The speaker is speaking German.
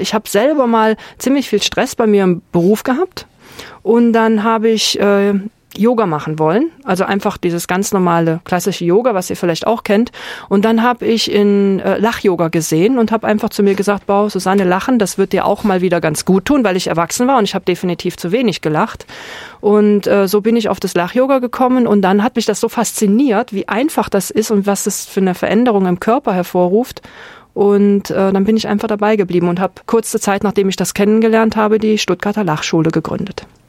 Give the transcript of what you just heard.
Ich habe selber mal ziemlich viel Stress bei mir im Beruf gehabt und dann habe ich Yoga machen wollen, also einfach dieses ganz normale klassische Yoga, was ihr vielleicht auch kennt. Und dann habe ich in Lach-Yoga gesehen und habe einfach zu mir gesagt, boah, Susanne, lachen, das wird dir auch mal wieder ganz gut tun, weil ich erwachsen war und ich habe definitiv zu wenig gelacht. Und so bin ich auf das Lach-Yoga gekommen und dann hat mich das so fasziniert, wie einfach das ist und was das für eine Veränderung im Körper hervorruft. Und dann bin ich einfach dabei geblieben und habe kurze Zeit, nachdem ich das kennengelernt habe, die Stuttgarter Lachschule gegründet.